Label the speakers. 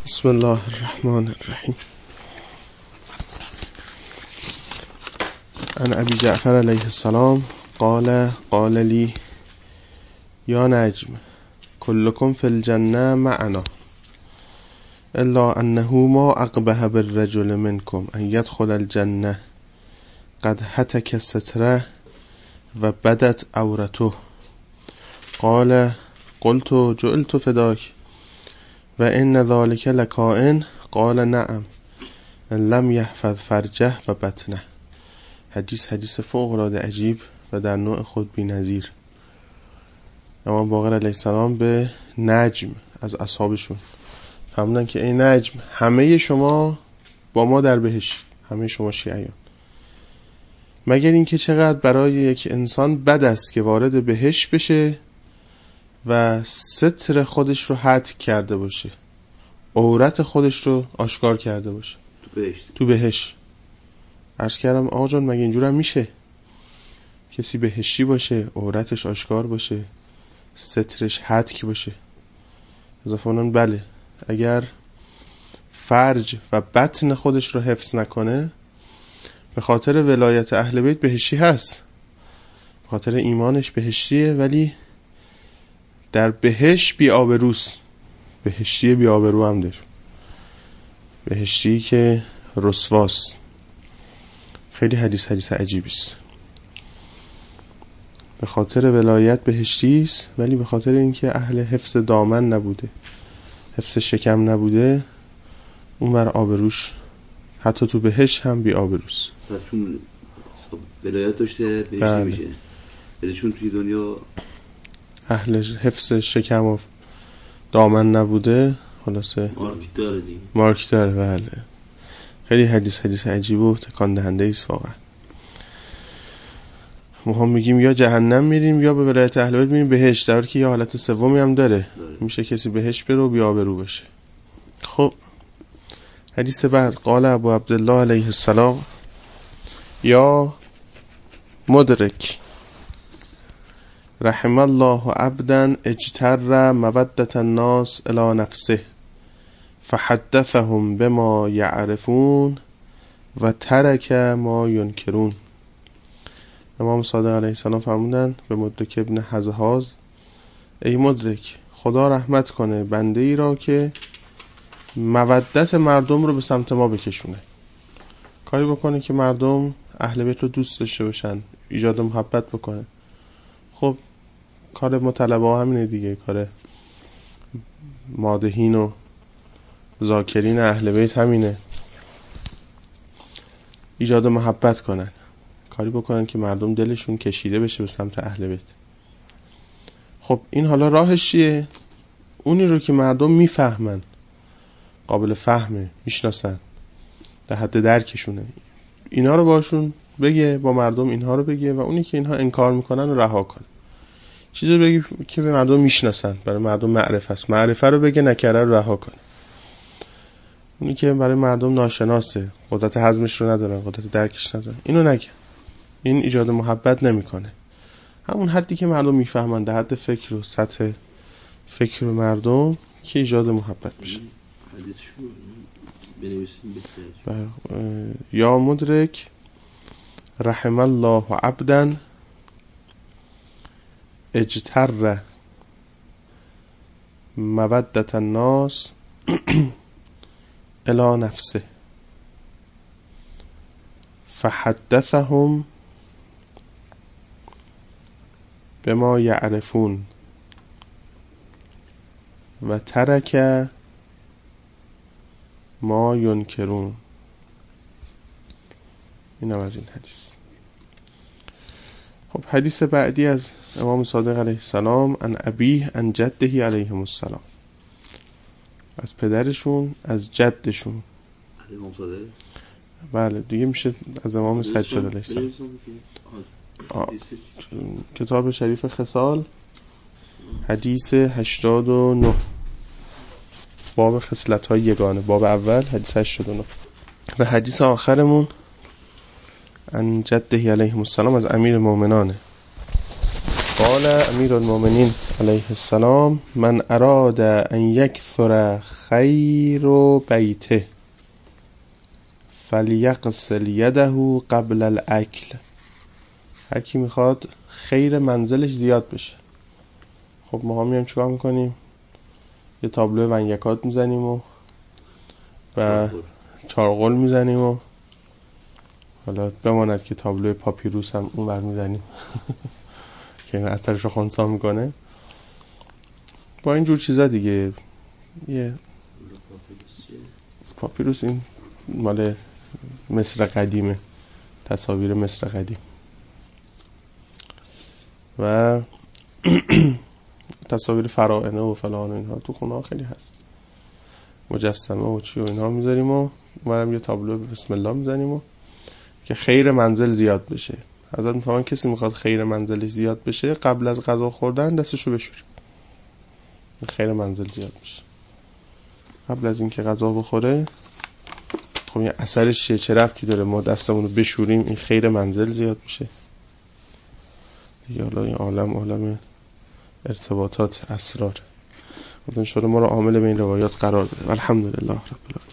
Speaker 1: بسم الله الرحمن الرحیم. عن ابی جعفر علیه السلام قال لی یا نجم کلکم فی الجنه معنا الا انه ما اقبح بالرجل منکم ان يدخل الجنه قد هتک ستره و بدت عورته. قلت جعلت فداک و ان ذلك لکائن قال نعم لم یحفظ فرجه و بطنه. حدیث فوق العاده عجیب و در نوع خود بی‌نظیر. امام باقر علیه السلام به نجم از اصحابشون فرمودن که ای نجم، همه شما با ما در بهشت، همه شما شیعیان، مگر اینکه چقدر برای یک انسان بد است که وارد بهشت بشه و ستر خودش رو حتک کرده باشه، عورت خودش رو آشکار کرده باشه تو بهشت. عرض کردم آقا جان مگه اینجور هم میشه کسی بهشتی باشه، عورتش آشکار باشه، سترش حتک باشه؟ اضافه اونم بله، اگر فرج و بطن خودش رو حفظ نکنه به خاطر ولایت اهل بیت بهشتی هست، به خاطر ایمانش بهشتیه، ولی در بهشت بی آبروست. بهشتی بی آبرو هم داره، بهشتی که رسواست. خیلی حدیث عجیبی است. به خاطر ولایت بهشتی است، ولی به خاطر اینکه اهل حفظ دامن نبوده، حفظ شکم نبوده، اون بر آبروش حتی تو بهشت هم بی آبروست.
Speaker 2: چون ولایت داشته بهشتی میشه، ولی چون توی دنیا
Speaker 1: اهل حفظ شکم و دامن نبوده، خلاصه مارک داره. بله، خیلی حدیث عجیب و تکان دهنده است واقعا. ما هم میگیم یا جهنم میریم یا به ولایت اهل بیت میریم بهشت، در حالی که یه حالت سومی هم داره. میشه کسی بهشت بره و بی آبرو بشه. خب حدیث بعد، قال ابو عبدالله علیه السلام یا مدرک رحم الله عبدا اجتر مودة الناس الى نفسه فحدثهم بما یعرفون و ترک ما ینکرون. امام صادق علیه السلام فرمودن به مدرک ابن هزهاز ای مدرک، خدا رحمت کنه بنده ای را که مودت مردم رو به سمت ما بکشونه، کاری بکنه که مردم اهل بیت رو دوست داشته باشن، ایجاد محبت بکنه. خب کار مطلبه همینه دیگه، کار مادحین و ذاکرین اهل بیت همینه، ایجاد محبت کنن، کاری بکنن که مردم دلشون کشیده بشه به سمت اهل بیت. خب این حالا راهش چیه؟ اونی رو که مردم میفهمن، قابل فهمه، میشناسن، در حد درکشونه، اینا رو باشون بگه، با مردم اینها رو بگه، و اونی که اینها انکار میکنن رو رها کنه. چیزی بگه که به مردم میشناسن، برای مردم معرفه است، معرفه رو بگه، نکره رو رها کنه. اونی که برای مردم ناشناسه، قدرت هضمش رو ندارن، قدرت درکش ندارن، اینو نگه. این ایجاد محبت نمیکنه. همون حدی که مردم میفهمن، در حد فکر و سطح فکر مردم، که ایجاد محبت بشه. یا مدرک رحم الله عبدا اجتر مودة الناس الى نفسه فحدثهم بما یعرفون و ترک ما ینکرون. اینم از این حدیث. خب حدیث بعدی از امام صادق علیه السلام، عن ابیه عن جده علیهم السلام، از پدرشون از جدشون.
Speaker 2: امام صادق؟
Speaker 1: بله دیگه میشه از امام سجاد علیه السلام. کتاب شریف خصال حدیث 89، باب خصلت‌های یگانه، باب اول حدیث 89. و حدیث آخرمون عن جده علیه السلام از امیر المؤمنانه قال امیر المؤمنین علیه السلام من اراد ان یکثر خیر بیته فلیغسل یده قبل الاکل. هر کی میخواد خیر منزلش زیاد بشه، خب ما میایم چیکار میکنیم؟ یه تابلو ونیکات میزنیم و چارغل میزنیم و حالا بماند که تابلو پاپیروس هم اون ور میزنیم که این اثرش رو خنثی میکنه. با اینجور چیزا دیگه. یه پاپیروس این مال مصر قدیمه، تصاویر مصر قدیم و تصاویر فراعنه و فلان و اینها تو خونه ها خیلی هست، مجسمه و چی و اینها میذاریم و منم یه تابلو بسم الله میزنیم و که خیر منزل زیاد بشه. حضرت میفهمن کسی میخواد خیر منزلش زیاد بشه قبل از غذا خوردن دستشو بشوره، خیر منزل زیاد بشه. قبل از اینکه غذا بخوره خب این اثرش چه ربطی داره؟ ما دستمون رو بشوریم این خیر منزل زیاد میشه دیگه. حالا این عالم ارتباطات، اسرار. خدا ان شاء الله ما رو عامل به این روایات قرار بده. الحمدلله رب العالمین.